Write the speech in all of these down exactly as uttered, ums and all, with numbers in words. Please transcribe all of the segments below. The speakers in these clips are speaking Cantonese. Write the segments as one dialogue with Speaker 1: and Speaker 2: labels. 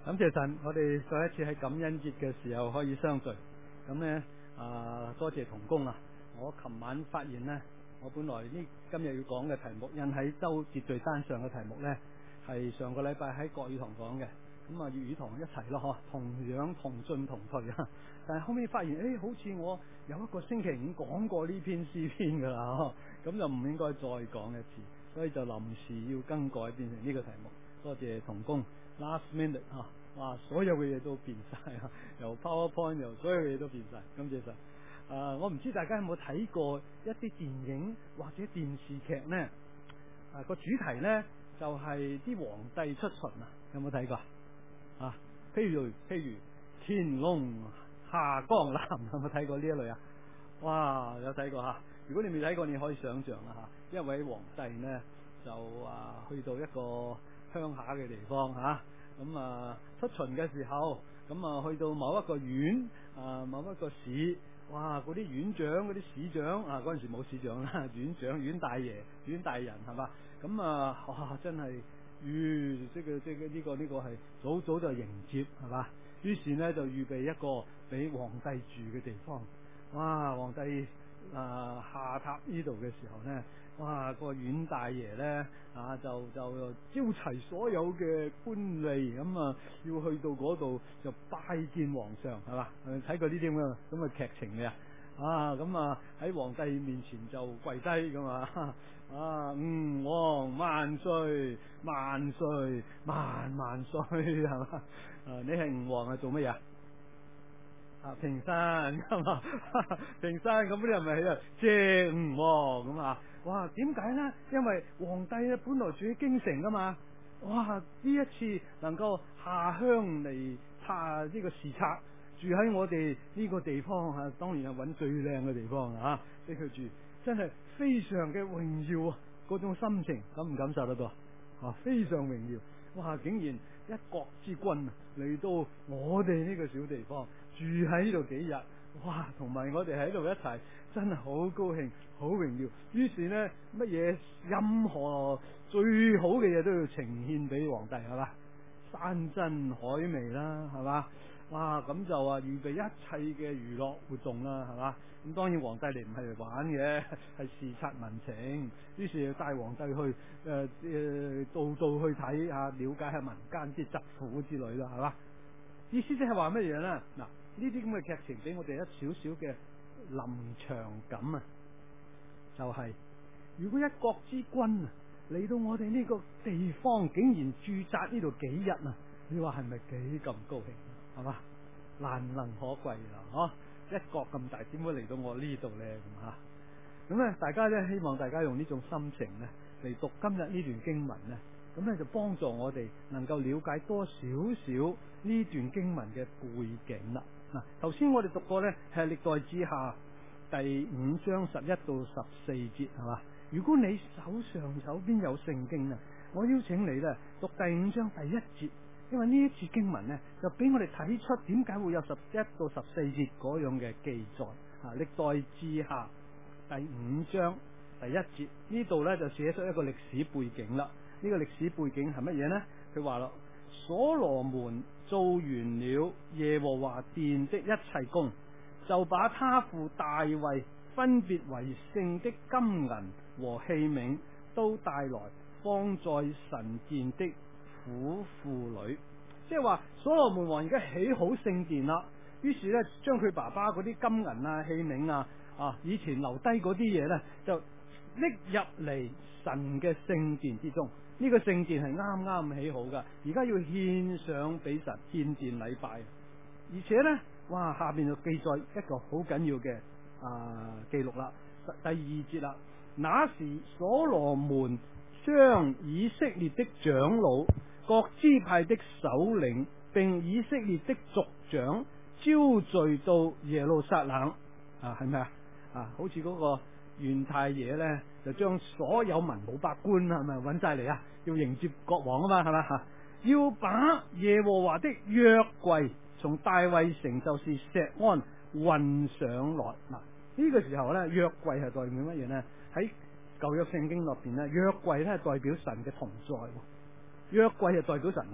Speaker 1: 感謝神，我哋再一次喺感恩節嘅時候可以相聚。咁呢，啊，多謝同工啊！我琴晚發現呢，我本來呢今日要講嘅題目印喺周秩序單上嘅題目呢，係上個禮拜喺國語堂講嘅。咁啊，粵語堂一齊咯，嗬，同樣同進同退啊！但係後尾發現，誒，好似我有一個星期五講過呢篇詩篇噶啦，咁就唔應該再講一次，所以就臨時要更改變成呢個題目。多謝同工 last minute 啊！哇，所有嘅嘢都變晒啊，由 PowerPoint 由所有嘅嘢都變晒，感謝神。啊，我唔知大家有冇睇過一啲電影或者電視劇呢？啊，個主題呢就係、是、啲皇帝出巡啊，有冇睇過啊？譬如譬如乾隆下江南，有冇睇過呢一類啊？哇，有睇過吓！如果你未睇過，你可以想象啦吓，一位皇帝呢就啊去到一個鄉下嘅地方吓。咁啊出巡嘅時候，咁啊去到某一個縣啊，某一個市，哇！嗰啲縣長、嗰啲市長啊，嗰陣時冇市長啦，縣長、縣大爺、縣大人係嘛？咁啊，哇！真係，預即係即係呢個呢個係早早就迎接係嘛？於是呢，就預備一個俾皇帝住嘅地方。哇！皇帝啊下榻呢度嘅時候呢，哇！個縣大爺呢，啊就就招齊所有嘅官吏，咁啊要去到嗰度就拜見皇上係嘛？睇過呢啲咁嘅咁嘅劇情嘅啊，咁啊喺皇帝面前就跪低咁啊，啊吾皇萬歲萬歲萬萬歲係嘛？啊你係吾皇係做乜嘢？啊平山係嘛？平山咁啲人咪喺度謝吾皇咁啊！哇，點解呢？因為皇帝咧本來住喺京城噶嘛，哇！呢一次能夠下鄉嚟查呢個視察，住喺我哋呢個地方吓、啊，當然係揾最靚嘅地方啊，俾佢住，真係非常嘅榮耀啊！嗰種心情感唔感受得到啊？非常榮耀！哇！竟然一國之君嚟到我哋呢個小地方住喺呢度幾日，哇！同埋我哋喺度一齊，真係好高興，好榮耀。於是呢，乜嘢任何最好嘅嘢都要呈獻俾皇帝係嘛？山珍海味啦係嘛？哇！咁就話預備一切嘅娛樂活動啦係嘛？咁當然皇帝嚟唔係嚟玩嘅，係視察民情。於是帶皇帝去誒誒度度去睇下，了解下民間啲疾苦之類啦係嘛？意思即係話乜嘢咧？嗱，呢啲咁嘅劇情俾我哋一少少嘅臨場感啊，就係、是、如果一國之君啊嚟到我哋呢個地方，竟然駐紮呢度幾日啊，你話係咪幾咁高興？係嘛，難能可貴啦，嗬！一國咁大，點會嚟到我呢度咧？咁吓，咁咧，大家咧希望大家用呢種心情咧嚟讀今日呢段經文咧，咁咧就幫助我哋能夠了解多少少呢段經文嘅背景啦。嗱，頭先我哋讀過咧係歷代志下第五章十一到十四節，係嘛？如果你手上手邊有聖經啊，我邀請你咧讀第五章第一節。因為呢一節經文呢，就俾我哋睇出點解會有十一到十四節嗰樣嘅記載啊。歷代志下第五章第一節呢度呢，就寫出一個歷史背景啦。呢、這個歷史背景係乜嘢呢？佢話咯，所羅門做完了耶和華殿的一切工，就把他父大衛分別為聖的金銀和器皿都帶來，放在神殿的府庫裏。即係話所羅門王而家起好聖殿啦，於是咧將佢爸爸嗰啲金銀啊器皿啊啊以前留低嗰啲嘢咧，就拎入嚟神嘅聖殿之中。呢、這個聖殿係啱啱起好噶，而家要獻上俾神獻殿禮拜。而且咧，哇，下邊就記載一個好緊要嘅啊記錄啦，第二節啦。那時所羅門將以色列的長老、各支派的首領並以色列的族長招聚到耶路撒冷啊，係咪啊？啊，好似嗰個袁太爺呢，就將所有文武百官係咪揾晒嚟啊？要迎接國王啊嘛，係咪啊？要把耶和華的約櫃從大衛城，就是錫安運上來。嗱、啊，呢、這個時候呢，約櫃係代表乜嘢呢？喺舊約聖經入邊呢，約櫃咧係代表神嘅同在。約櫃係代表神啦，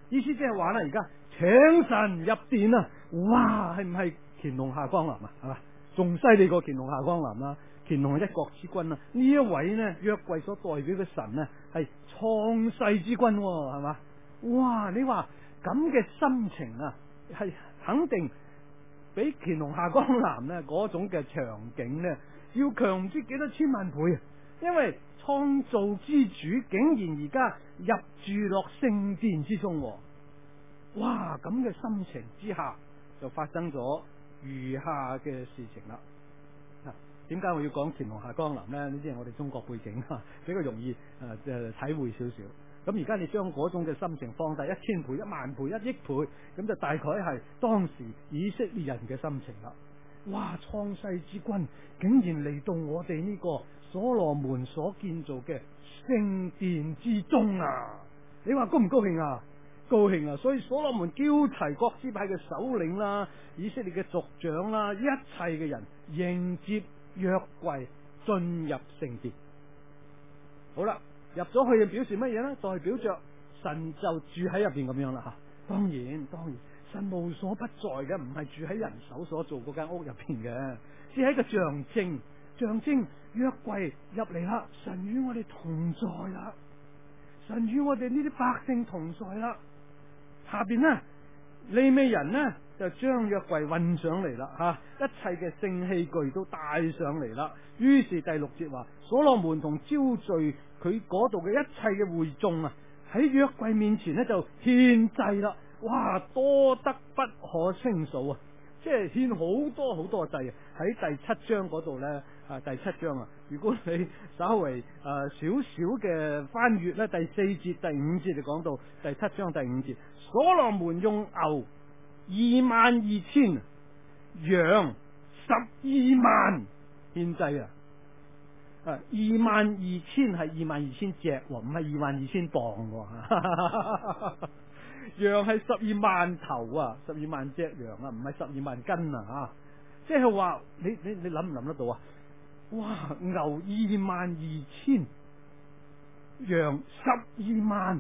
Speaker 1: 意思即係話咧，而家請神入殿啊！哇，係唔係乾隆下江南啊？係嘛，仲犀利過乾隆下江南啦！乾隆係一國之君啊！呢一位呢，約櫃所代表嘅神呢，係創世之君，係嘛？哇！你話咁嘅心情啊，係肯定比乾隆下江南呢嗰種嘅場景呢，要強唔知幾多千萬倍啊！因為創造之主竟然而家入住落聖殿之中，哇！咁嘅心情之下，就發生咗餘下嘅事情啦。點解我要講乾隆下江南呢？呢啲係我哋中國背景啊，比較容易誒誒、呃、體會少少。咁而家你將嗰種嘅心情放大一千倍、一萬倍、一億倍，咁就大概係當時以色列人嘅心情啦。哇！創世之君竟然嚟到我哋呢個所羅門所建造嘅聖殿之中啊！你話高唔高興啊？高興啊！所以所羅門叫齊各支派嘅首領啦、以色列嘅族長啦、一切嘅人迎接約櫃進入聖殿。好啦，入咗去就表示乜嘢呢？代表着神就住喺入邊咁樣啦吓。當然，當然，神無所不在嘅，唔係住喺人手所做嗰間屋入邊嘅，只係一個象徵，象徵約櫃入嚟啦，神與我哋同在啦，神與我哋呢啲百姓同在啦。下邊呢，利未人呢就將約櫃運上嚟啦，吓、啊，一切嘅聖器具都帶上嚟啦。於是第六節話，所羅門同招聚佢嗰度嘅一切嘅會眾啊，喺約櫃面前呢就獻祭啦。哇，多得不可勝數啊！即係獻好多好多祭啊！喺第七章嗰度呢，啊第七章啊，如果你稍微誒少少嘅翻閱呢，第四節、第五節就講到第七章第五節，所羅門用牛二萬二千，羊十二萬獻祭啊！啊，二萬二千係二萬二千隻，唔係二萬二千磅喎。羊係十二萬頭啊，十二萬隻羊啊，唔係十二萬斤啊，吓，即係話你你你諗唔諗得到啊？哇，牛二萬二千，羊十二萬，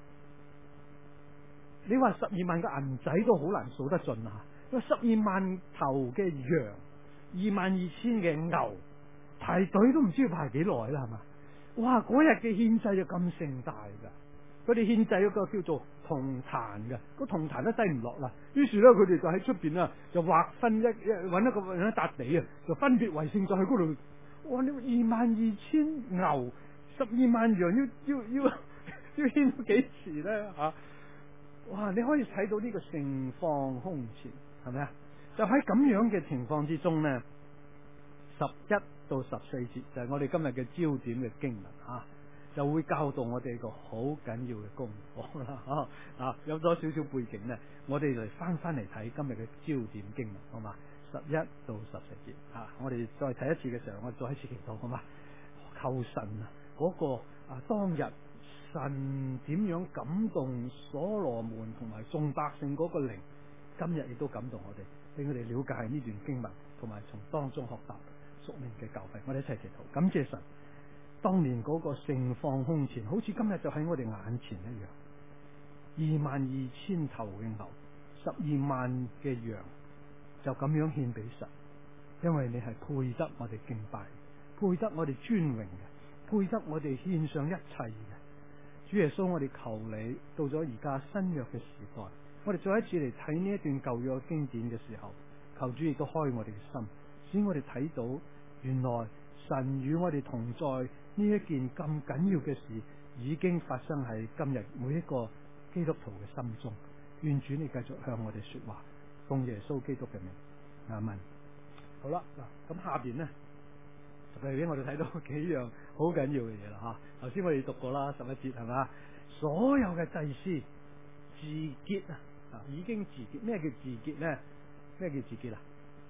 Speaker 1: 你話十二萬個銀仔都好難數得盡啊！十二萬頭嘅羊，二萬二千嘅牛，排隊都唔知要排幾耐啦，係嘛？哇，嗰日嘅獻祭就咁盛大噶，佢哋獻祭嗰個叫做銅壇嘅，個銅壇都低唔落啦。於是咧，佢哋就喺出邊啊，就劃分一一揾一個揾一笪地啊，就分別為聖，就去嗰度。哇！你二萬二千牛，十二萬羊，要要要要獻到幾時咧？吓、啊！哇！你可以睇到呢個盛況空前，係咪啊？就喺咁樣嘅情況之中呢，十一到十四節就係我哋今日嘅焦點嘅經文啊。就會教導我哋一個好緊要嘅功課啦，啊，有咗少少背景呢，我哋嚟翻翻嚟睇今日嘅焦點經文，好嘛？十一到十四節，啊，我哋再睇一次嘅時候，我哋再一次祈禱，好嘛？求神啊，嗰、那個啊當日神點樣感動所羅門同埋眾百姓嗰個靈，今日亦都感動我哋，俾我哋了解呢段經文，同埋從當中學習屬靈嘅教訓。我哋一齊祈禱，感謝神。當年嗰個盛況空前，好似今日就喺我哋眼前一樣。二萬二千頭嘅牛，十二萬嘅羊，就咁樣獻俾神，因為你係配得我哋敬拜，配得我哋尊榮嘅，配得我哋獻上一切嘅。主耶穌，我哋求你到咗而家新約嘅時代，我哋再一次嚟睇呢一段舊約經典嘅時候，求主亦都開我哋嘅心，使我哋睇到原來神與我哋同在。呢一件咁緊要嘅事已經發生喺今日每一個基督徒嘅心中。願主你繼續向我哋說話，奉耶穌基督嘅名，阿們。好啦，嗱咁下邊呢，就係俾我哋睇到幾樣好緊要嘅嘢啦吓。頭先我哋讀過啦，十一節係嘛，所有嘅祭司自潔啊，已經自潔。咩叫自潔呢？咩叫自潔啊？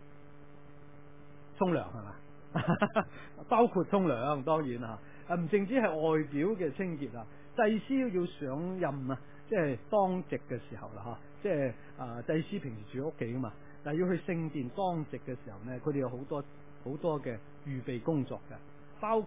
Speaker 1: 沖涼係嘛？包括沖涼，當然啊，唔淨止係外表嘅清潔啊，祭司要上任啊，即係當值嘅時候啦，吓，即係啊，祭司平時住屋企噶嘛，但係要去聖殿當值嘅時候呢，佢哋有好多好多嘅預備工作嘅，包括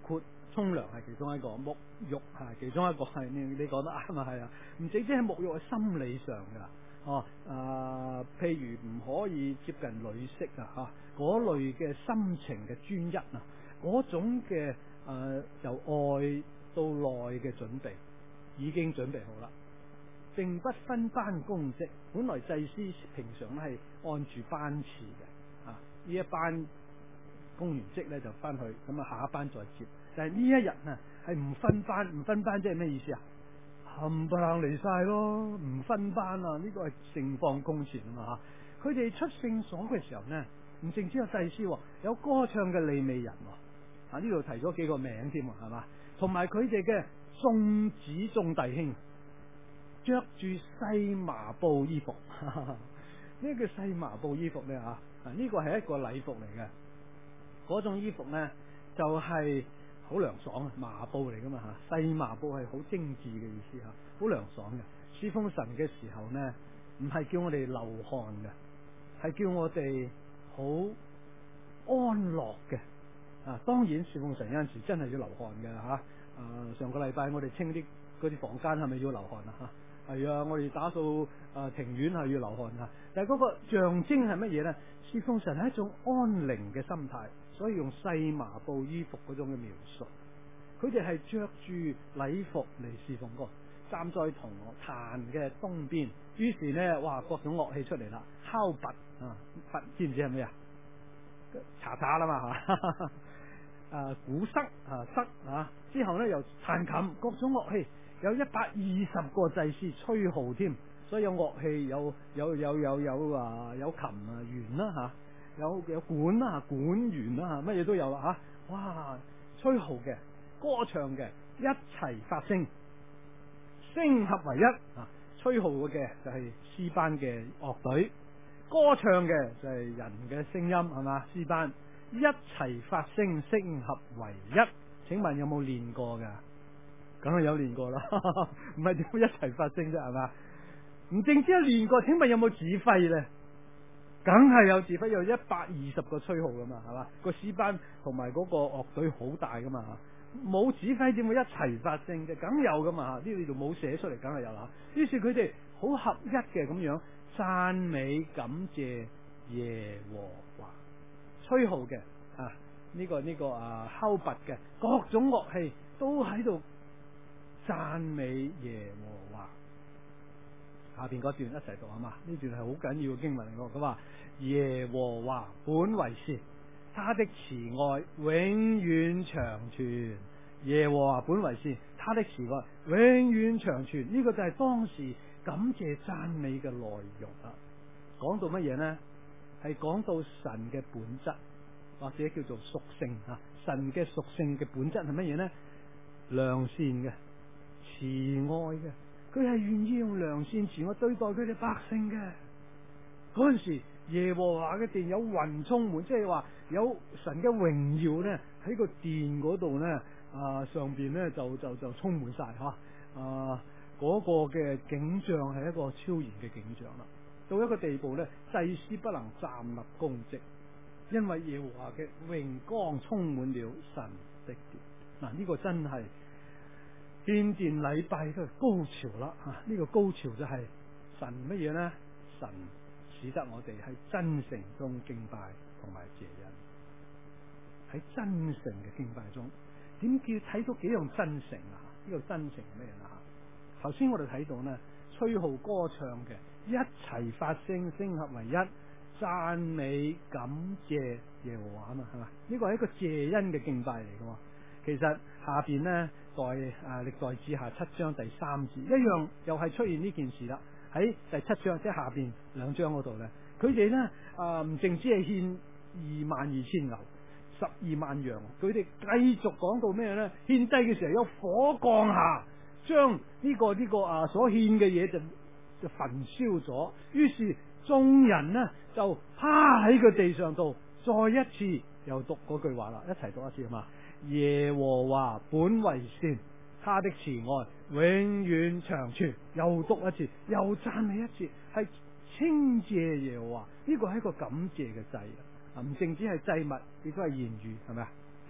Speaker 1: 沖涼係其中一個，沐浴係其中一個，係你你講得啱啊，係啊，唔淨止係沐浴係心理上噶，哦，啊，譬如唔可以接近女色啊，吓嗰類嘅心情嘅專一啊，嗰種嘅誒、呃、由外到內嘅準備已經準備好啦，並不分班公職，本來祭司平常係按住班次嘅，啊，呢一班公完職咧就翻去，咁啊下一班再接。但係呢一日啊，係唔分班，唔分班即係咩意思啊？冚唪唥嚟晒咯，唔分班啊！呢個係盛況空前啊嘛吓。佢哋出聖所嘅時候呢，唔淨止有祭司，有歌唱嘅利未人，啊呢度提咗幾個名添，係嘛？同埋佢哋嘅眾子眾弟兄，着住細麻布衣服，呢個細麻布衣服咧啊，呢個係一個禮服嚟嘅。嗰種衣服呢，就係、是。好涼爽啊，麻布嚟噶嘛吓，細麻布係好精緻嘅意思吓，好涼爽嘅。侍奉神嘅時候呢，唔係叫我哋流汗嘅，係叫我哋好安樂嘅。啊，當然侍奉神有陣時真係要流汗嘅吓。啊，上個禮拜我哋清啲嗰啲房間係咪要流汗啊？吓，係啊，我哋打掃啊庭院係要流汗啊。但係嗰個象徵係乜嘢呢？侍奉神係一種安寧嘅心態。所以用細麻布衣服嗰種嘅描述，佢哋係着住禮服嚟侍奉歌，站在銅壇嘅東邊。於是呢，哇，各種樂器出嚟啦，敲鈸啊，鈸知唔知係咩啊？查查啦嘛吓，啊鼓瑟啊瑟啊，之後呢，又彈琴，各種樂器，有一百二十個祭司吹號添，所以有樂器，有有有有有啊有琴啊弦啦吓。有有管啊管弦啊乜嘢都有啦吓、啊，哇！吹號嘅、歌唱嘅，一齊發聲，聲合為一啊！吹號嘅就係詩班嘅樂隊，歌唱嘅就係人嘅聲音，係嘛？詩班一齊發聲，聲合為一。請問有冇練過噶？梗係有練過啦，唔係點會一齊發聲啫？係嘛？唔淨止係練過，請問有冇指揮咧？梗係有指揮，有一百二十個吹號噶嘛，係嘛？個詩班同埋嗰個樂隊好大噶嘛，冇指揮點會一齊發聲嘅？梗有噶嘛？呢度冇寫出嚟，梗係有啦。於是佢哋好合一嘅咁樣讚美感謝耶和華，吹號嘅啊，呢個呢個啊敲鈸嘅各種樂器都喺度讚美耶和華。下邊嗰段一齊讀啊嘛，呢段係好緊要嘅經文嚟嘅。佢話耶和華本為善，他的慈愛永遠長存。耶和華本為善，他的慈愛永遠長存。呢、這個就係當時感謝讚美嘅內容啦。講到乜嘢呢？係講到神嘅本質，或者叫做屬性啊。神嘅屬性嘅本質係乜嘢呢？良善嘅，慈愛嘅。佢係願意用良善慈愛對待佢哋百姓嘅。嗰陣時，耶和華嘅殿有雲充滿，即係話有神嘅榮耀咧喺個殿嗰度咧啊上邊咧就就就充滿晒吓啊嗰個嘅景象係一個超然嘅景象啦。到一個地步咧，祭司不能站立供職，因為耶和華嘅榮光充滿了神的殿。嗱、啊，呢、這個真係。獻殿禮拜都係高潮啦，啊！呢、這個高潮就係神乜嘢呢？神使得我哋喺真誠中敬拜同埋謝恩，喺真誠嘅敬拜中，點叫睇到幾樣真誠啊？呢、這個真誠係咩啊？頭先我哋睇到呢，吹號歌唱嘅一齊發聲，聲合為一，讚美感謝耶和華啊嘛，係嘛？呢個係一個謝恩嘅敬拜嚟嘅。其實下邊呢，代啊歷代志下七章第三節一樣，又係出現呢件事啦。喺第七章即係下邊兩章嗰度呢，佢哋呢啊唔淨止係獻二萬二千牛、十二萬羊，佢哋繼續講到咩呢？獻祭嘅時候有火降下，將呢、這個呢、這個啊所獻嘅嘢就就焚燒咗。於是眾人呢就趴喺個地上度，再一次又讀嗰句話啦，一齊讀一次啊嘛。耶和華本為善，他的慈愛永遠長存。又讀一次，又讚美一次，係稱謝耶和華。呢個係一個感謝嘅祭啊！唔淨止係祭物，亦都係言語，係咪啊？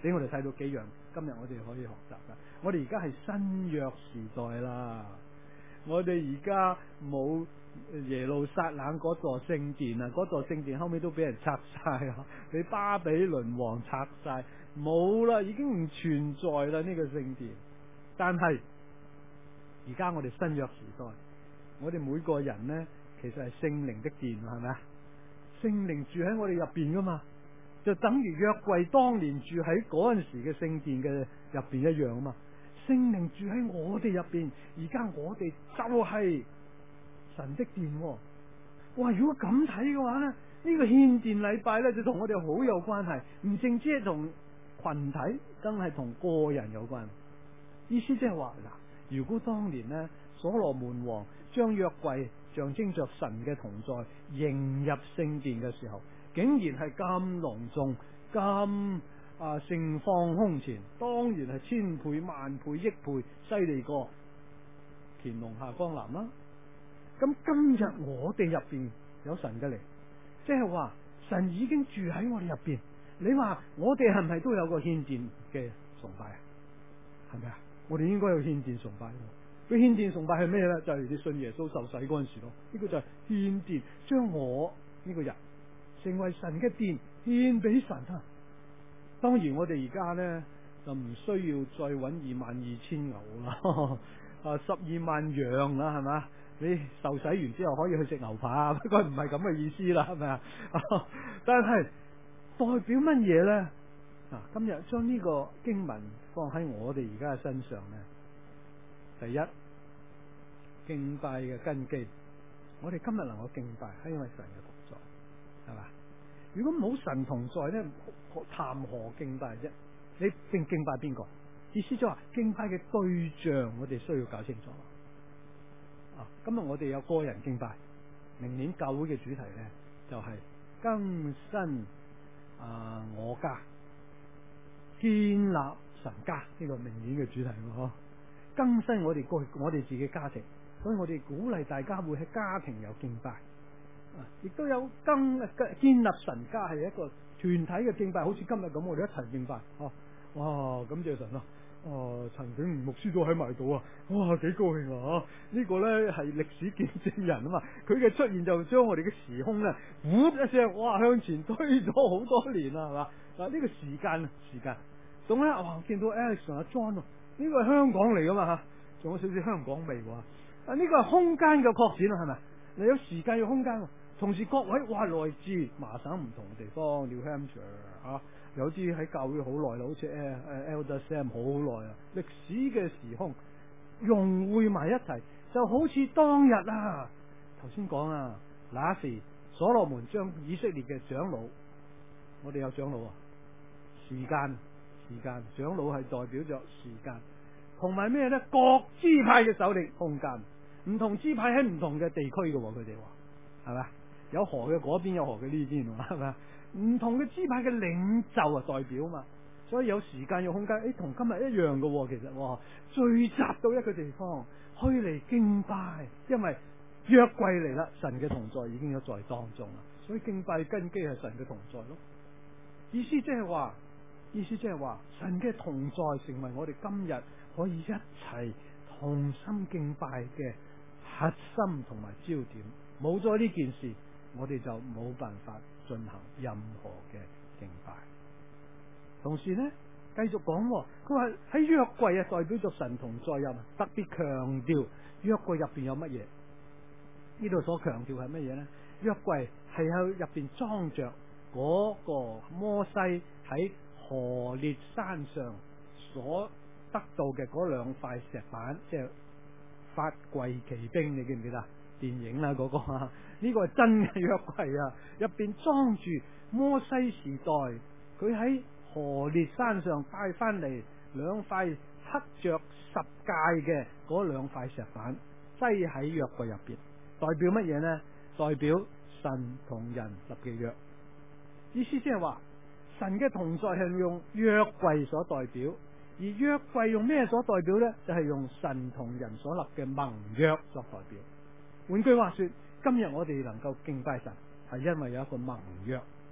Speaker 1: 俾我哋睇到幾樣，今日我哋可以學習噶。我哋而家係新約時代啦，我哋而家冇耶路撒冷嗰座聖殿啊，嗰座聖殿後尾都俾人拆晒啊，俾巴比倫王拆晒，冇啦，已經唔存在啦呢個聖殿。但係而家我哋新約時代，我哋每個人呢，其實係聖靈的殿，係咪啊？聖靈住喺我哋入邊噶嘛，就等於約櫃當年住喺嗰陣時嘅聖殿嘅入邊一樣啊嘛。聖靈住喺我哋入邊，而家我哋就係神的殿。哇！如果咁睇嘅話呢，呢個獻殿禮拜呢，就同我哋好有關係，唔淨止係同群體，更係同個人有關。意思即係話嗱，如果當年呢，所羅門王將約櫃象徵着神嘅同在迎入聖殿嘅時候，竟然係咁隆重，咁啊盛況空前，當然係千倍萬倍億倍犀利過乾隆下江南啦。咁今日我哋入邊有神嘅靈，即係話神已經住喺我哋入邊。你話我哋係咪都有個獻殿嘅崇拜啊？係咪啊？我哋應該有獻殿崇拜。佢獻殿崇拜係咩咧？就係、是、你信耶穌受洗嗰陣時咯。呢、這個就係獻殿，將我呢個人成為神嘅殿，獻俾神啊！當然我哋而家咧就唔需要再搵二萬二千牛啦，啊十二萬羊啦，係咪？你受洗完之後可以去食牛扒，不過唔係咁嘅意思啦，係咪啊？但係代表乜嘢咧？啊，今日將呢個經文放喺我哋而家嘅身上咧。第一，敬拜嘅根基，我哋今日能夠敬拜係因為神嘅同在，係嘛？如果冇神同在咧，談何敬拜啫？你敬敬拜邊個？意思就話敬拜嘅對象，我哋需要搞清楚。啊，今日我哋有個人敬拜，明年教會嘅主題咧就係、是、更新啊我家，建立神家，呢個明年嘅主題喎。更新我哋個我哋自己家庭，所以我哋鼓勵大家會喺家庭有敬拜，啊，亦都有更建立神家係一個團體嘅敬拜，好似今日咁，我哋一齊敬拜，哦、啊，哇，感謝神啊！哦，陳景吳牧師都喺埋度啊，哇，幾高興啊！吓，呢個咧係歷史見證人啊嘛，佢嘅出現就將我哋嘅時空咧，呼一聲，哇，向前推咗好多年啦，係嘛？嗱，呢個時間時間，咁咧，哇，見到 Alex 同阿 John 啊。呢個係香港嚟噶嘛吓，仲有少少香港味喎。啊，呢個係空間嘅擴展啊，係咪？你有時間有空間，同時各位哇來自麻省唔同嘅地方 ，New Hampshire 啊，有啲喺教會好耐啦，好似誒誒 Elder Sam 好耐啊，歷史嘅時空融匯埋一齊，就好似當日啊，頭先講啊，那時所羅門將以色列嘅長老，我哋有長老啊，時間。時間長老係代表着時間，同埋咩咧？各支派嘅首領，空間唔同支派喺唔同嘅地區嘅，佢哋話係咪？有河嘅嗰邊，有河嘅呢邊，係咪？唔同嘅支派嘅領袖啊，代表嘛，所以有時間有空間，誒，同今日一樣嘅，其實哇，聚集到一個地方去嚟敬拜，因為約櫃嚟啦，神嘅同在已經有在當中啦，所以敬拜根基係神嘅同在咯。意思即係話。意思即係話，神嘅同在成為我哋今日可以一齊同心敬拜嘅核心同埋焦點。冇咗呢件事，我哋就冇辦法進行任何嘅敬拜。同時呢，繼續講，佢話喺約櫃啊，代表咗神同在，又特別強調約櫃入邊有乜嘢？呢度所強調係乜嘢呢？約櫃係喺入邊裝着嗰個摩西喺何烈山上所得到嘅嗰兩塊石板，即係法櫃奇兵，你記唔記得電影啦？嗰、那個呢、這個係真嘅約櫃啊！入邊裝住摩西時代佢喺何烈山上帶翻嚟兩塊刻着十誡嘅嗰兩塊石板，擠喺約櫃入邊，代表乜嘢呢？代表神同人立嘅約，意思即係話。神嘅同在係用約櫃所代表，而約櫃用咩所代表呢？就係、是、用神同人所立嘅盟約所代表。換句話說，今日我哋能夠敬拜神，係因為有一個盟約。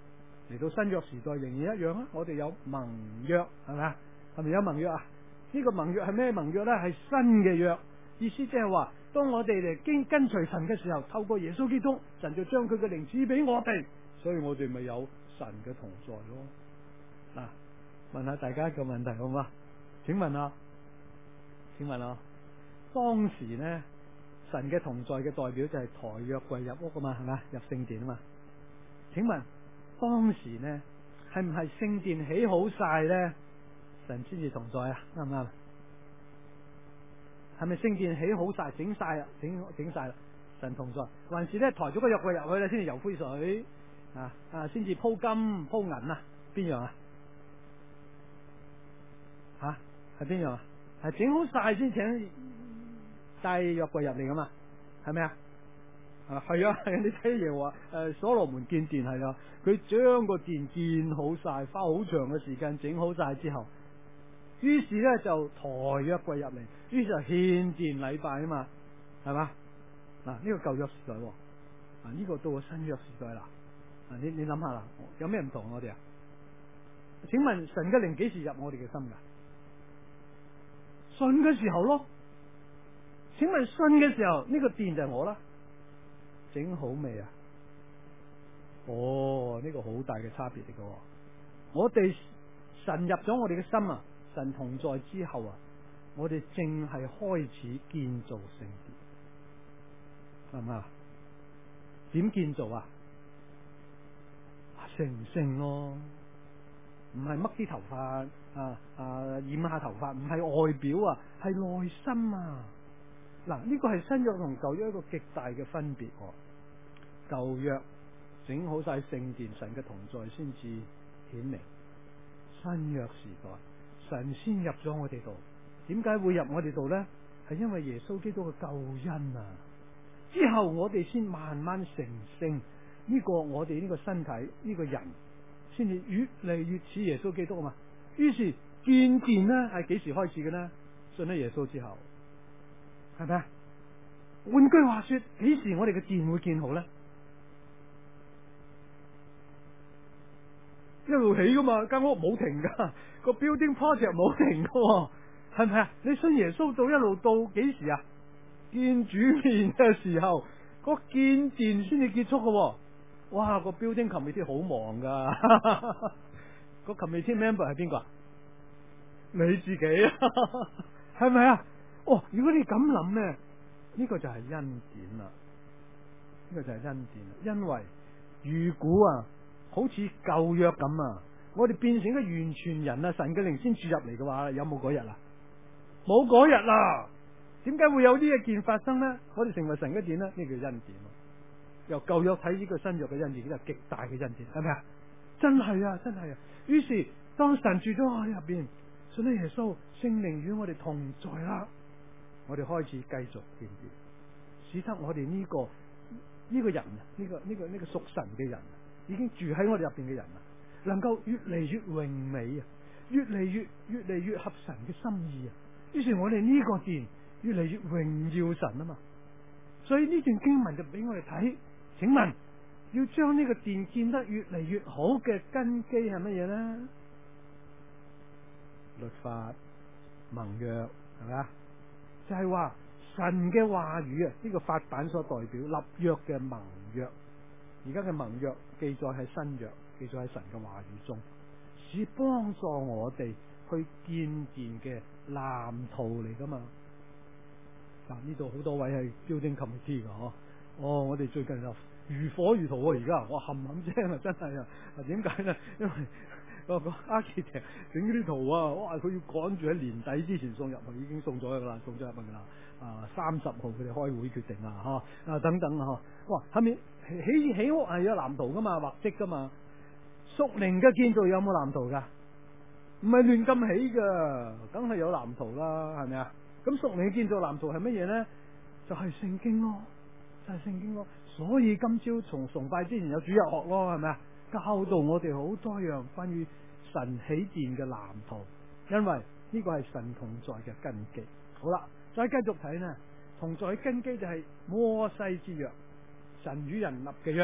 Speaker 1: 嚟到新約時代仍然一樣啊！我哋有盟約，係咪啊？係咪有盟約啊？呢個盟約係咩盟約咧？係新嘅約，意思即係話，當我哋嚟經跟隨神嘅時候，透過耶穌基督，神就將佢嘅靈賜俾我哋，所以我哋咪有神嘅同在咯。嗱，問下大家一個問題好嗎？請問啊，請問啊，當時呢，神嘅同在嘅代表就係抬約櫃入屋噶嘛，係咪？入聖殿啊嘛。請問當時呢，係唔係聖殿起好晒呢？神先至同在啊？啱唔啱？係咪聖殿起好晒，整晒啦，整整晒啦，神同在，還是咧抬咗個約櫃入去咧，先至游灰水啊啊，先至鋪金鋪銀啊？邊樣啊？吓，係邊樣啊？係整好晒先請帶約櫃入嚟噶嘛？係咪啊？啊係啊係啊！你睇耶和華誒所羅門建殿係啊，佢將個殿建好晒，花好長嘅時間整好晒之後，於是咧就抬約櫃入嚟，於是就獻殿禮拜啊嘛，係嘛？嗱，呢個舊約時代，啊呢個到個新約時代啦。啊你你諗下啦，有咩唔同我哋啊？請問神嘅靈幾時入我哋嘅心噶？信嘅時候咯。請問信嘅時候呢個殿就係我啦，整好未啊？哦，呢個好大嘅差別嚟嘅。我哋神入咗我哋嘅心啊，神同在之後啊，我哋正係開始建造聖殿，係咪？點建造啊？成唔成咯？唔係掹啲頭髮啊啊染下頭髮，唔係外表啊，係內心啊。嗱，呢個係新約同舊約一個極大嘅分別。舊約整好晒聖殿，神嘅同在先至顯明。新約時代，神先入咗我哋度。點解會入我哋度呢？係因為耶穌基督嘅救恩啊！之後我哋先慢慢成聖，呢個我哋呢個身體呢個人，先至越嚟越似耶穌基督啊嘛。於是建殿呢係幾時開始嘅呢？信咗耶穌之後，係咪啊？換句話說，幾時我哋嘅殿會建好呢？一路起噶嘛，間屋冇停噶，個 building project 冇停噶，係咪啊？你信耶穌到一路到幾時啊？見主面嘅時候，個建殿先至結束噶。哇，個 building committee 好忙噶，個 committee member 係邊個啊？你自己啊，係咪啊？哦，如果你咁諗咧，呢個就係恩典啦，呢個就係恩典啦。因為如果啊，好似舊約咁啊，我哋變成一個完全人啊，神嘅靈先住入嚟嘅話，有冇嗰日啊？冇嗰日啦。點解會有呢一件發生呢？我哋成為神嘅殿呢？呢叫恩典。由舊約睇呢個新約嘅恩典，呢個極大嘅恩典，係咪啊？真係啊，真係啊。於是當神住咗喺入邊，信咗耶穌，聖靈與我哋同在啦。我哋開始繼續建殿，使得我哋呢、這個呢、這個人啊，呢、這個呢、這個呢、這個屬神嘅人，已經住喺我哋入邊嘅人啊，能夠越嚟越榮美啊，越嚟越越嚟越合神嘅心意啊。於是我哋呢個殿越嚟越榮耀神啊嘛。所以呢段經文就俾我哋睇，請問要將呢個殿建得越嚟越好嘅根基係乜嘢呢？律法、盟約，係咪啊？就係話神嘅話語啊，呢個法版所代表立約嘅盟約。而家嘅盟約記載喺新約，記載喺神嘅話語中，是幫助我哋去建殿嘅藍圖嚟噶嘛。嗱，呢度好多位係 building committee 噶嗬。哦，我哋最近就如火如荼啊！而家哇冚冚聲啊，真係啊！點解咧？因為個個 architect 整啲圖啊，哇！佢要趕住喺年底之前送入去，已經送咗去噶啦，送咗入去噶啦。啊，三十號佢哋開會決定啊，吓啊等等啊，哇！後面起起屋係有藍圖噶嘛，畫則噶嘛。屬靈嘅建造有冇藍圖噶？唔係亂咁起噶，梗係有藍圖啦，係咪啊？咁屬靈嘅建造藍圖係乜嘢咧？就係、是、聖經咯，就係、是、聖經咯。所以今朝從崇拜之前有主日學咯，係咪啊？教導我哋好多樣關於神起殿嘅藍圖，因為呢個係神同在嘅根基。好啦，再繼續睇呢，同在嘅根基就係摩西之約，神與人立嘅約。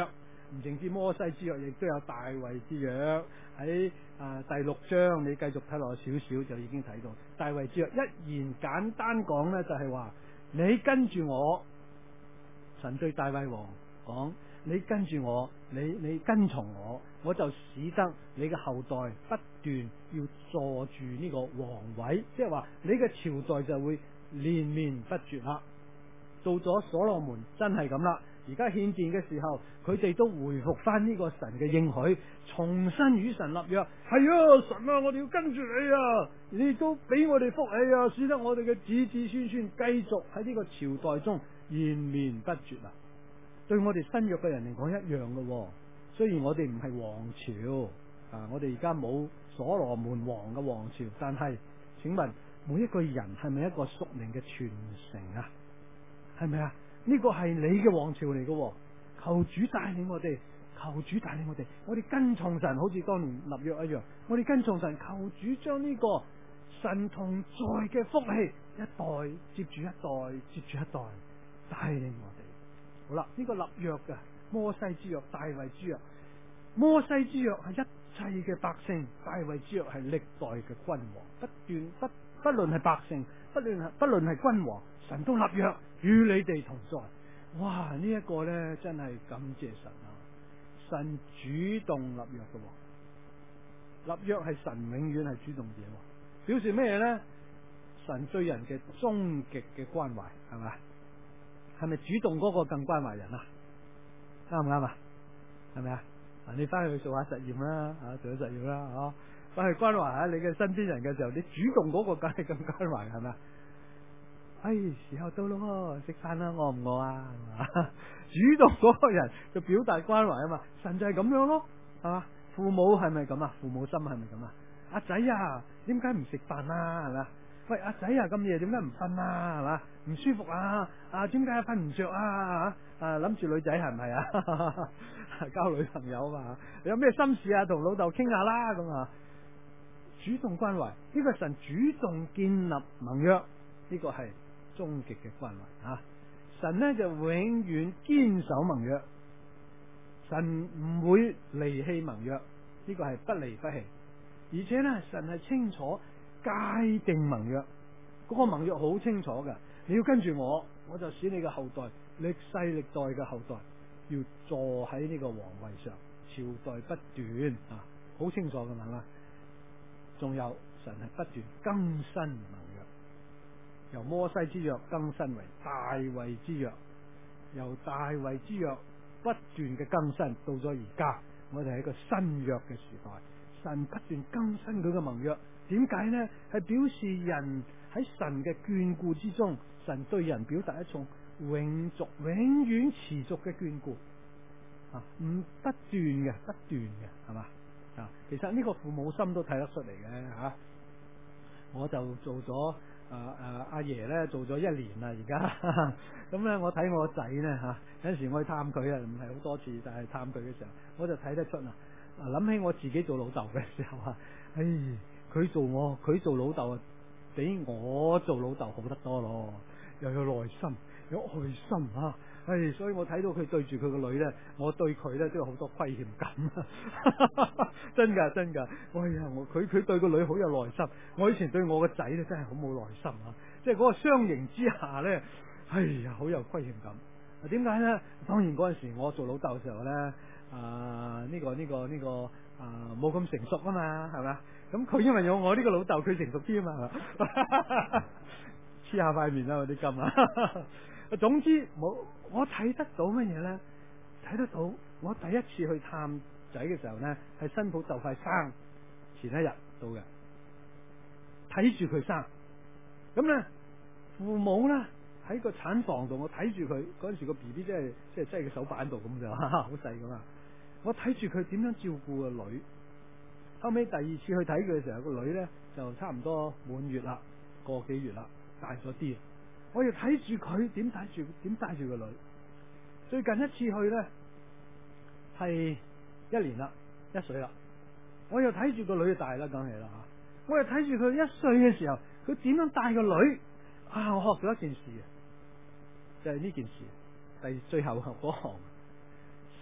Speaker 1: 唔淨止摩西之約，亦都有大衛之約。喺啊第六章，你繼續睇落少少就已經睇到大衛之約。一言簡單講呢，就係話你跟住我，神對大衛王講：你跟住我，你你跟從我，我就使得你嘅後代不斷要坐住呢個皇位，即係話你嘅朝代就會連綿不絕啦。到咗所羅門真係咁啦，而家獻殿嘅時候，佢哋都回復翻呢個神嘅應許，重新與神立約。係啊，神啊，我哋要跟住你啊，你都俾我哋福氣啊，使得我哋嘅子子孫孫繼續喺呢個朝代中延綿不絕啊！對我哋新約嘅人嚟講一樣嘅、哦，雖然我哋唔係王朝啊，我哋而家冇所羅門王嘅王朝，但係請問每一個人係咪一個屬靈嘅傳承啊？係咪啊？呢個係你嘅王朝嚟嘅，求主帶領我哋，求主帶領我哋，我哋跟從神，好似當年立約一樣，我哋跟從神，求主將呢個神同在嘅福氣一代接住一代，接住一代帶領我哋。好啦，呢個立約嘅摩西之約、大衛之約，摩西之約係一切嘅百姓，大衛之約係歷代嘅君王，不斷不不論係百姓，不論係不論係君王，神都立約與你哋同在。哇！呢、這、一個呢，真係感謝神啊！神主動立約嘅，立約係神永遠係主動者，表示咩呢？神對人嘅終極嘅關懷，係咪？係咪主動嗰個更關懷人啊？啱唔啱啊？係咪啊？你翻去做下實驗啦，啊，做下實驗啦，啊，翻去關懷下你嘅身邊人嘅時候，你主動嗰個梗係更關懷，係咪啊？哎，時候到咯，食飯啦，餓唔餓啊？主動嗰個人就表達關懷啊嘛，神就係咁樣咯，係嘛？父母係咪咁啊？父母心係咪咁啊？阿仔啊，點解唔食飯啊？係咪啊？喂，阿仔啊，咁夜點解唔瞓啊？係嘛？唔舒服啊？啊，點解瞓唔着啊？啊，諗住女仔係唔係啊？交女朋友嘛？有咩心事啊？同老豆傾下啦，咁啊，主動關懷，呢個神主動建立盟約，呢個係終極嘅關懷啊！神呢就永遠堅守盟約，神唔會離棄盟約，呢個係不離不棄。而且呢，神係清楚界定盟約，嗰個盟約好清楚㗎。你要跟住我，我就使你嘅後代歷世歷代嘅後代要坐喺呢個皇位上，朝代不斷啊，好清楚㗎嘛。仲有神係不斷更新盟約，由摩西之約更新為大衛之約，由大衛之約不斷嘅更新，到咗而家，我哋係一個新約嘅時代。神不斷更新佢嘅盟約，點解呢？係表示人喺神嘅眷顧之中，神對人表達一種永續、永遠持續嘅眷顧啊，唔不斷嘅、不斷嘅，係嘛啊？其實呢個父母心都睇得出嚟嘅吓。我就做咗啊啊阿爺咧，做咗一年啦，而家咁咧，我睇我個仔咧吓，有陣時我去探佢啊，唔係好多次，但係探佢嘅時候，我就睇得出啦。諗起我自己做老豆嘅時候啊，唉，佢做我，佢做老豆啊，比我做老豆好得多咯，又有耐心，有愛心啊，唉，所以我睇到佢對住佢個女咧，我對佢咧都有好多虧欠感啊，真噶真噶，哎呀，我佢佢對個女好有耐心，我以前對我個仔咧真係好冇耐心啊，即係嗰個相形之下咧，哎呀，好有虧欠感。啊，點解咧？當然嗰陣時我做老豆嘅時候咧。啊！呢、這個呢、這個呢、這個啊，冇咁成熟啊嘛，係嘛？咁佢因為有我呢個老豆，佢成熟啲啊嘛，黐下塊面啦嗰啲金啊！總之，我我睇得到乜嘢咧？睇得到，我第一次去探仔嘅時候咧，係新抱就快生前一日到嘅，睇住佢生。咁咧，父母咧喺個產房度，我睇住佢嗰陣時個 B B 真係即係擠喺個手板度咁就，好細噶嘛。我睇住佢點樣照顧個女，後尾第二次去睇佢嘅時候，個女咧就差唔多滿月啦，個幾月啦，大咗啲。我要睇住佢點帶住點帶住個女。最近一次去咧係一年啦，一歲啦。我又睇住個女大啦，梗係啦吓。我又睇住佢一歲嘅時候，佢點樣帶個女啊？我學咗一件事，就係呢件事，第最後嗰行。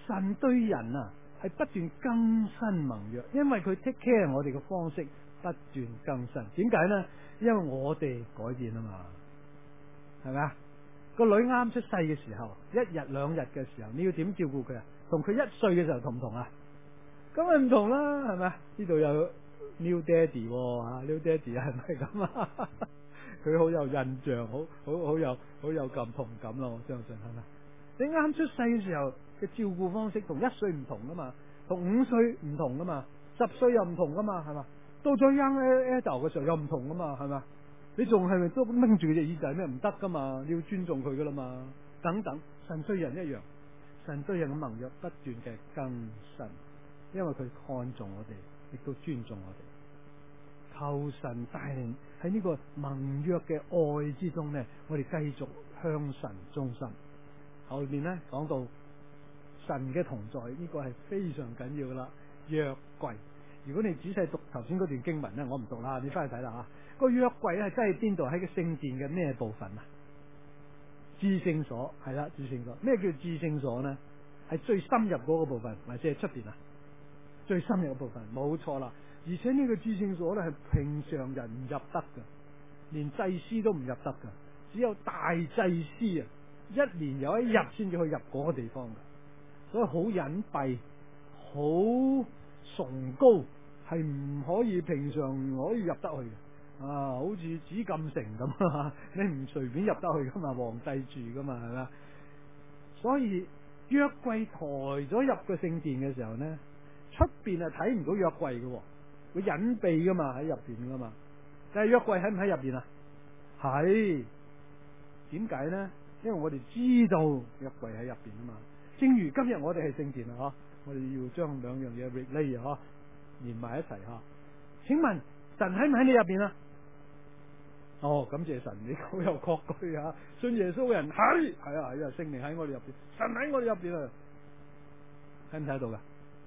Speaker 1: 神對人啊係不斷更新盟約，因為佢 take care 我哋嘅方式不斷更新。點解呢？因為我哋改變啊嘛，係咪啊？個女啱出世嘅時候，一日兩日嘅時候，你要點照顧佢啊？同佢一歲嘅時候同唔同啊？咁咪唔同啦，係咪？呢度有 New Daddy 喎，啊 New Daddy 係咪咁啊？佢好有印象，好好好有好有感同感咯，我相信係咪？你啱出世嘅時候嘅照顧方式同一歲唔同噶嘛，同五歲唔同噶嘛，十歲又唔同噶嘛，係嘛？到咗 young adult 嘅時候又唔同噶嘛，係嘛？你仲係咪都掹住佢隻耳仔咩？唔得噶嘛，你要尊重佢噶啦嘛。等等，神對人一樣，神對人嘅盟約不斷嘅更新，因為佢看重我哋，亦都尊重我哋。求神帶領喺呢個盟約嘅愛之中呢，我哋繼續向神忠心。後面呢講到神嘅同在，呢、這個係非常緊要噶啦。約櫃，如果你仔細讀頭先嗰段經文呢，我唔讀啦，你翻去睇啦吓。個約櫃咧係真係邊度？喺個聖殿嘅咩部分啊？至聖所係啦，至聖所。咩叫至聖所呢？係最深入嗰個部分，或者係出邊啊？最深入嘅部分，冇錯啦。而且呢個至聖所咧係平常人唔入得嘅，連祭司都唔入得嘅，只有大祭司啊，一年有一日先至去入嗰個地方嘅，所以好隱蔽，好崇高，係唔可以平常可以入得去嘅。啊，好似紫禁城咁啊，你唔隨便入得去噶嘛，皇帝住噶嘛，係咪？所以約櫃抬咗入個聖殿嘅時候呢，出邊係睇唔到約櫃嘅，會隱蔽噶嘛，喺入邊噶嘛。但係約櫃喺唔喺入邊啊？係。點解呢？因為我哋知道約櫃喺入邊啊嘛。正如今日我哋係聖殿啊，我哋要將兩樣嘢 relate 嗬，連埋一齊嗬。請問神喺唔喺你入邊啊？哦，感謝神，你好有確據啊！信耶穌嘅人係係啊係啊，聖靈喺我哋入邊，神喺我哋入邊啊，睇唔睇到噶？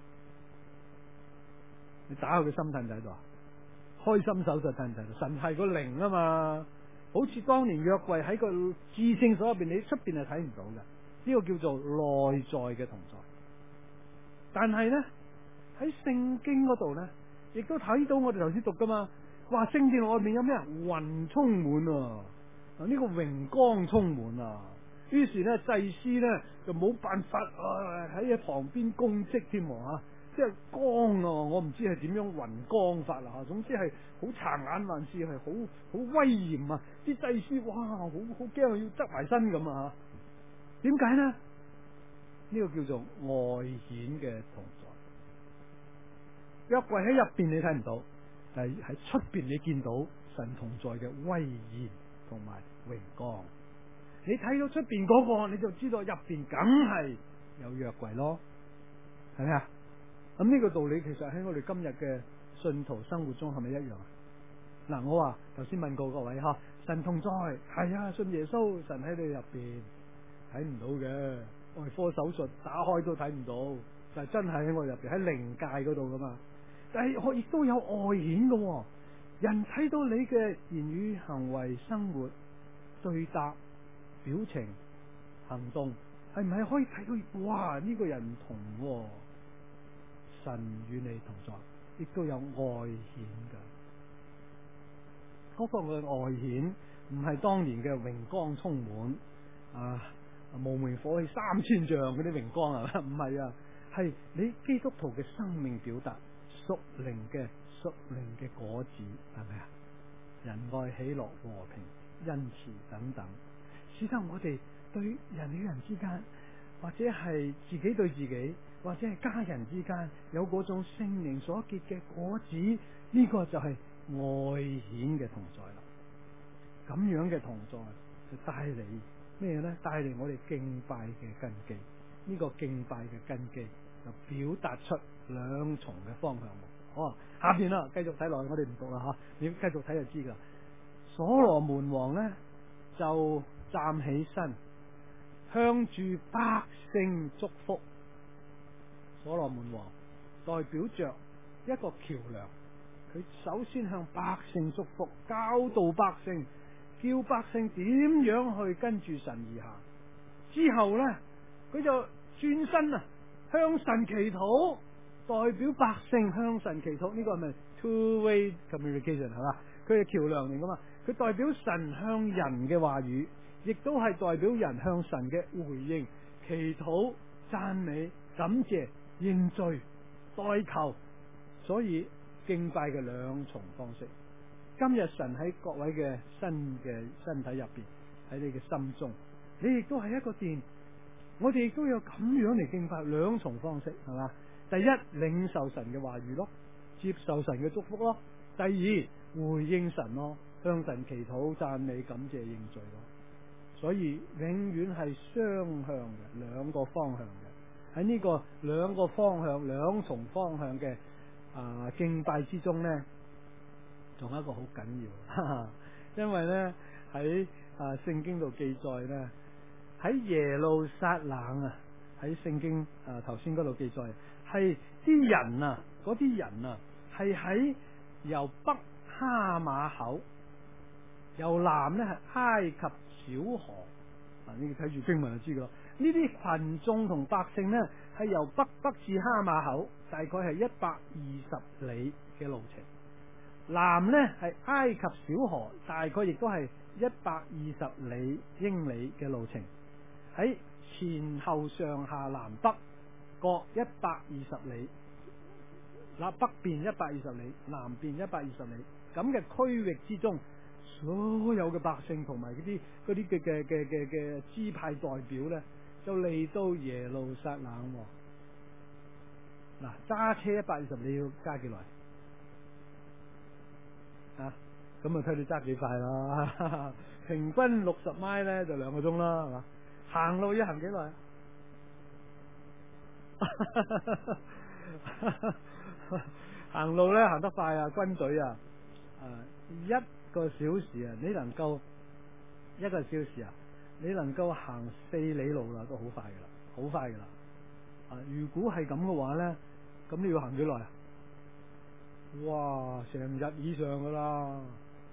Speaker 1: 你打佢嘅心睇唔睇到啊？開心手術睇唔睇到？神係個靈啊嘛，好似當年約櫃喺個至聖所入邊，你出邊係睇唔到嘅，呢個叫做內在嘅同在。但係咧喺聖經嗰度咧，亦都睇到我哋頭先讀噶嘛。話聖殿外面有咩啊？雲充滿啊！呢、這個榮光充滿啊！於是咧祭司咧就冇辦法啊喺旁邊供職添啊！即係光啊！我唔知係點樣雲光法啦吓，總之係好殘眼，還是係好好威嚴啊！啲祭司哇，好好驚要側埋身咁啊！點解呢？呢、這個叫做外顯嘅同在。約櫃喺入邊你睇唔到。係喺出邊你見到神同在嘅威嚴同埋榮光，你睇到出邊嗰個，你就知道入邊梗係有約櫃咯，係咪啊？咁呢個道理其實喺我哋今日嘅信徒生活中係咪一樣啊？嗱，我話頭先問過各位吓，神同在係啊，信耶穌，神喺你入邊睇唔到嘅，外科手術打開都睇唔到，但係真係喺我入邊喺靈界嗰度噶嘛。但係我亦都有外顯嘅，人睇到你嘅言語、行為、生活、對答、表情、行動，係唔係可以睇到？哇！呢個人唔同，神與你同在，亦都有外顯嘅。嗰個嘅外顯唔係當年嘅榮光充滿啊，無名火氣三千丈嗰啲榮光係嘛？唔係啊，係你基督徒嘅生命表達。屬靈嘅屬靈嘅果子係咪啊？仁愛、喜樂、和平、恩慈等等，使得我哋對人與人之間，或者係自己對自己，或者係家人之間，有嗰種聖靈所結嘅果子，呢、這個就係外顯嘅同在啦。咁樣嘅同在就帶嚟咩咧？帶嚟我哋敬拜嘅根基。呢、這個敬拜嘅根基就表達出兩重嘅方向。好，下邊啦，繼續睇落去，我哋唔讀啦吓，你繼續睇就知噶。所羅門王咧就站起身，向住百姓祝福。所羅門王代表着一個橋樑，佢首先向百姓祝福，教導百姓，叫百姓點樣去跟住神而行。之後咧，佢就轉身啊， 向神祈禱，代表百姓向神祈禱，呢、這個係咪 two-way communication 係嘛？佢係橋梁嚟噶嘛？佢代表神向人嘅話語，亦都係代表人向神嘅回應、祈禱、讚美、感謝、認罪、代求。所以敬拜嘅兩重方式。今日神喺各位嘅身嘅身體入邊，喺你嘅心中，你亦都係一個殿。我哋亦都有咁樣嚟敬拜，兩重方式係嘛？第一，領受神嘅話語咯，接受神嘅祝福咯；第二，回應神咯，向神祈禱、讚美、感謝、認罪咯。所以永遠係雙向嘅，兩個方向嘅。喺呢個兩個方向、兩重方向嘅啊、呃、敬拜之中呢，仲有一個好緊要，因為呢喺啊聖經度記載呢。喺耶路撒冷啊，喺聖經啊頭先嗰度記載，係啲人啊，嗰啲人啊，係喺由北哈馬口，由南呢係埃及小河，啊你睇住經文就知噶啦。呢啲群眾同百姓呢，係由北北至哈馬口，大概係一百二十里嘅路程。南呢係埃及小河，大概亦都係一百二十里英里嘅路程。喺前後上下南北各一百二十里，嗱北邊一百二十里，南邊一百二十里咁嘅區域之中，所有嘅百姓同埋嗰啲嗰啲嘅嘅嘅嘅嘅支派代表咧，就嚟到耶路撒冷。嗱揸車一百二十里要加幾耐啊？咁啊睇你揸幾快啦，平均六十邁咧就兩個鐘啦，係嘛？行路要行幾耐啊？行路咧行得快啊，軍隊啊，誒一個小時啊，你能夠一個小時啊，你能夠行四里路啦，都好快噶啦，好快噶啦。啊，如果係咁嘅話咧，咁你要行幾耐啊？哇，成日以上噶啦。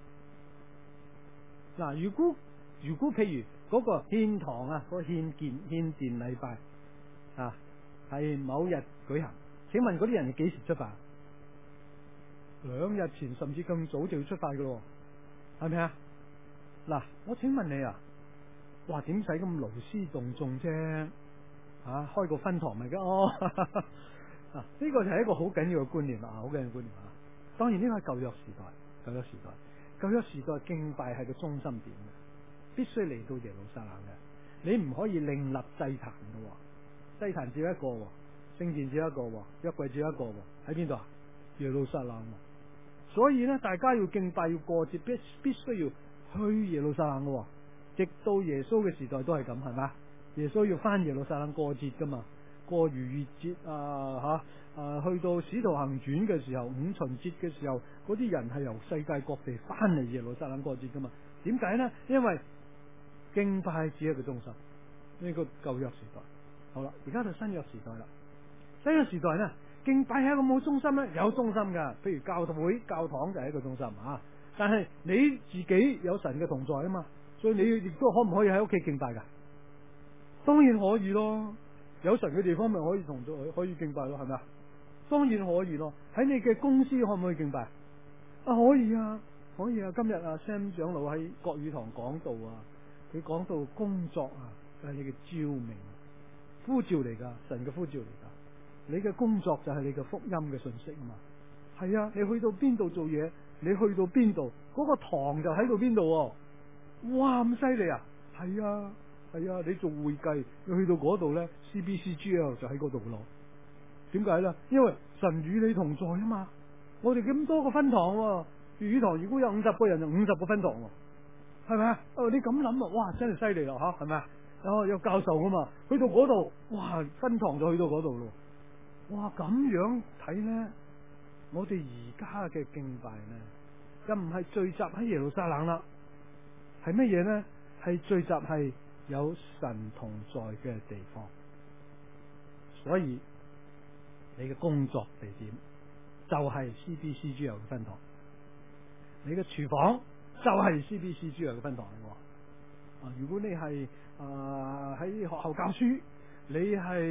Speaker 1: 嗱，如果如果譬如嗰個獻堂啊，嗰個獻建獻殿禮拜啊，係某日舉行，請問嗰啲人係幾時出發？兩日前甚至更早就要出發噶咯，係咪啊？嗱，我請問你啊，哇，點使咁勞師動眾啫？啊，開個分堂咪得哦？啊，呢個就係一個好緊要嘅觀念啦，好緊要嘅觀念啊！當然呢個係舊約時代，舊約時代，舊約時代敬拜係個中心點嘅，必須嚟到耶路撒冷嘅，你唔可以另立祭壇嘅，祭壇只有一個，聖殿只有一個，約櫃只有一個，喺邊度啊？耶路撒冷。所以咧，大家要敬拜要過節，必必須要去耶路撒冷嘅，直到耶穌嘅時代都係咁，係嘛？耶穌要翻耶路撒冷過節噶嘛？過逾越節啊，吓啊，去到使徒行傳嘅時候，五旬節嘅時候，嗰啲人係由世界各地翻嚟耶路撒冷過節噶嘛？點解呢？因為敬拜只係一個中心，呢個舊約時代。好啦，而家就新約時代啦。新約時代呢，敬拜係一個冇中心咧，有中心噶，譬如教會、教堂就係一個中心啊。但係你自己有神嘅同在啊嘛，所以你亦都可唔可以喺屋企敬拜噶？當然可以咯，有神嘅地方咪可以同在，可以敬拜咯，係咪啊？當然可以咯。喺你嘅公司可唔可以敬拜？啊，可以啊，可以啊。今日啊 Sam 長老喺國語堂講道啊，佢講到工作啊，就係你嘅召命、呼召嚟噶，神嘅呼召嚟噶。你嘅工作就係你嘅福音嘅信息啊嘛。係啊，你去到邊度做嘢，你去到邊度，嗰個堂就喺度邊度。哇，咁犀利啊！係啊，係啊，你做會計，你去到嗰度咧 ，C B C G L 就喺嗰度咯。點解咧？因為神與你同在啊嘛。我哋咁多個分堂，粵語堂如果有五十個人，就五十個分堂，係咪啊？哦，你咁諗啊，哇，真係犀利啦吓，係咪啊？哦，有教授啊嘛，去到嗰度，哇，分堂就去到嗰度咯。哇，咁樣睇咧，我哋而家嘅敬拜咧，就唔係聚集喺耶路撒冷啦，係乜嘢咧？係聚集係有神同在嘅地方。所以你嘅工作地點就係 C B C G L 嘅分堂，你嘅廚房就係 C B C G L 嘅分堂嚟。啊，如果你係啊喺學校教書，你係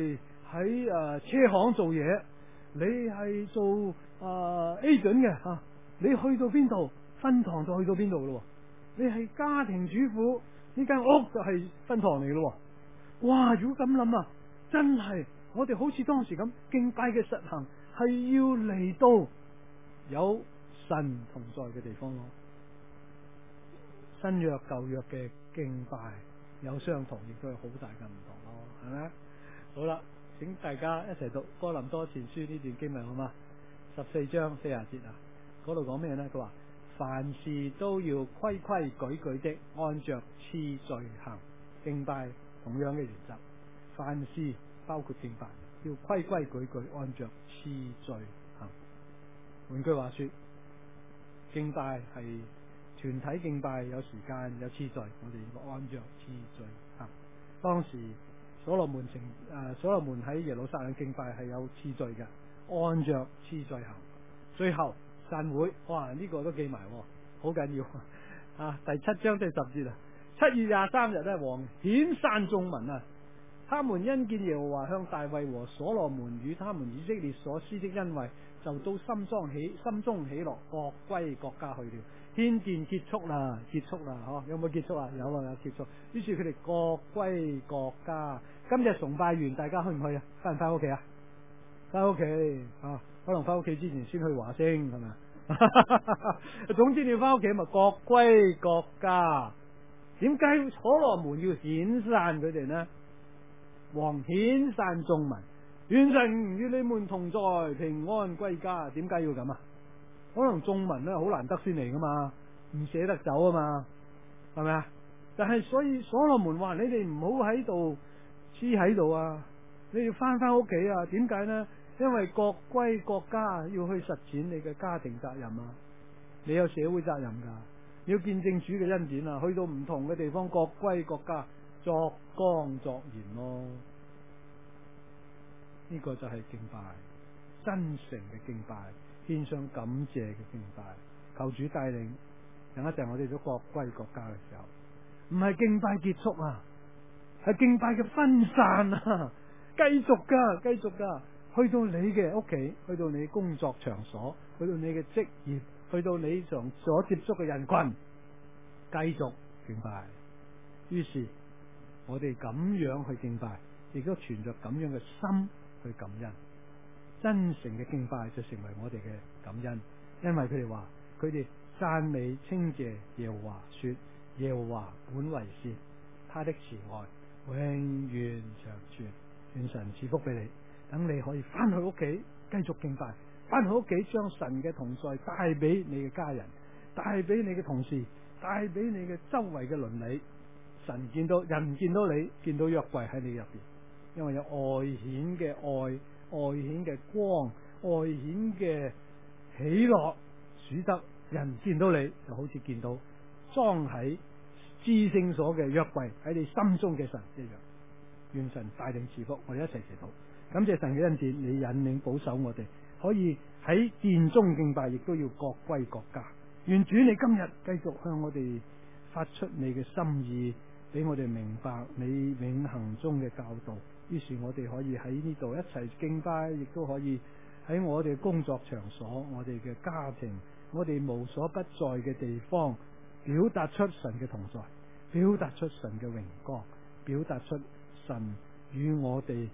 Speaker 1: 喺誒車行做嘢，你係做誒 agent 嘅吓，你去到邊度分堂就去到邊度咯。你係家庭主婦，呢間屋就係分堂嚟咯。哇！如果咁諗啊，真係我哋好似當時咁敬拜嘅實行，係要嚟到有神同在嘅地方咯。新約舊約嘅敬拜有相同，亦都有好大嘅唔同咯，係咪？好啦，請大家一齊讀哥林多前書呢段經文好嗎？十四章四十節啊，嗰度講咩呢？佢話凡事都要規規矩矩的按着次序行，敬拜同樣嘅原則。凡事包括敬拜，要規規矩矩按着次序行。換句話說，敬拜係團體敬拜，有時間有次序，我哋要按着次序行。當時所羅門城誒，所羅門喺耶路撒冷敬拜係有次序嘅，按着次序行。最後散會，哇！呢、這個都記埋，好緊要啊！第七章第十節啊，七月廿三日咧，王遣散眾民啊，他們因見耶和華向大衛和所羅門與他們以色列所施的恩惠，就都心中喜心中喜樂，各歸各家去了。獻殿結束啦，結束啦，嗬？有冇結束啊？有啊，有結束。於是佢哋各歸各家。今日崇拜完，大家去唔去啊？翻唔翻屋企啊？翻屋企啊？可能翻屋企之前先去華星係咪？總之你要翻屋企咪各歸各家。點解所羅門要遣散佢哋呢？王遣散眾民，願神與你們同在，平安歸家。點解要咁啊？可能眾民咧好難得先嚟噶嘛，唔捨得走啊嘛，係咪啊？但係所以所羅門話：你哋唔好喺度黐喺度啊，你要翻翻屋企啊。點解呢？因為各歸各家，要去實踐你嘅家庭責任啊，你有社會責任噶，你要見證主嘅恩典啊。去到唔同嘅地方，各歸各家，作光作鹽咯。呢、這個就係敬拜，真誠嘅敬拜。獻上感謝嘅敬拜，求主帶領。等一陣我哋都各歸各家嘅時候，唔係敬拜結束啊，係敬拜嘅分散啊，繼續噶，繼續噶，去到你嘅屋企，去到你工作場所，去到你嘅職業，去到你常所接觸嘅人群，繼續敬拜。於是我哋咁樣去敬拜，亦都存着咁樣嘅心去感恩。真誠嘅敬拜就成為我哋嘅感恩，因為佢哋話佢哋讚美稱謝耶和華，說耶和華本為善，他的慈愛永遠長存。願神賜福俾你，等你可以翻去屋企繼續敬拜，翻去屋企將神嘅同在帶俾你嘅家人，帶俾你嘅同事，帶俾你嘅周圍嘅鄰里。神見到人見到你，見到約櫃喺你入邊，因為有外顯嘅愛。外顯嘅光，外顯嘅喜樂，使得人見到你就好似見到裝喺至聖所嘅約櫃喺你心中嘅神一樣。願神帶領賜福，我哋一齊祈禱，感謝神嘅恩典，你引領保守我哋可以喺殿中敬拜，亦都要各歸各家。願主你今日繼續向我哋發出你嘅心意，俾我哋明白你永恆中嘅教導。於是我哋可以喺呢度一齊敬拜，亦都可以喺我哋工作場所、我哋嘅家庭、我哋無所不在嘅地方，表達出神嘅同在，表達出神嘅榮光，表達出神與我哋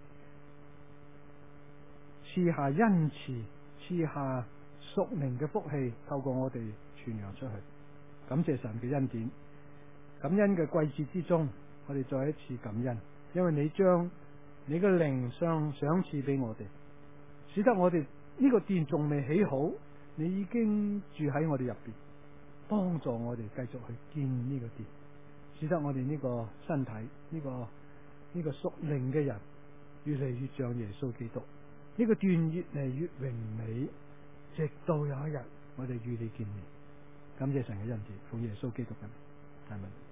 Speaker 1: 賜下恩慈、賜下屬靈嘅福氣，透過我哋傳揚出去。感謝神嘅恩典，感恩嘅季節之中，我哋再一次感恩，因為你將你嘅靈上賞賜俾我哋，使得我哋呢個殿仲未起好，你已經住喺我哋入邊，幫助我哋繼續去建呢個殿，使得我哋呢個身體呢、呢個呢、呢個屬靈嘅人越嚟越像耶穌基督，呢、呢個殿越嚟越榮美，直到有一日我哋與你見面。感謝神嘅恩典，奉耶穌基督嘅名，阿們。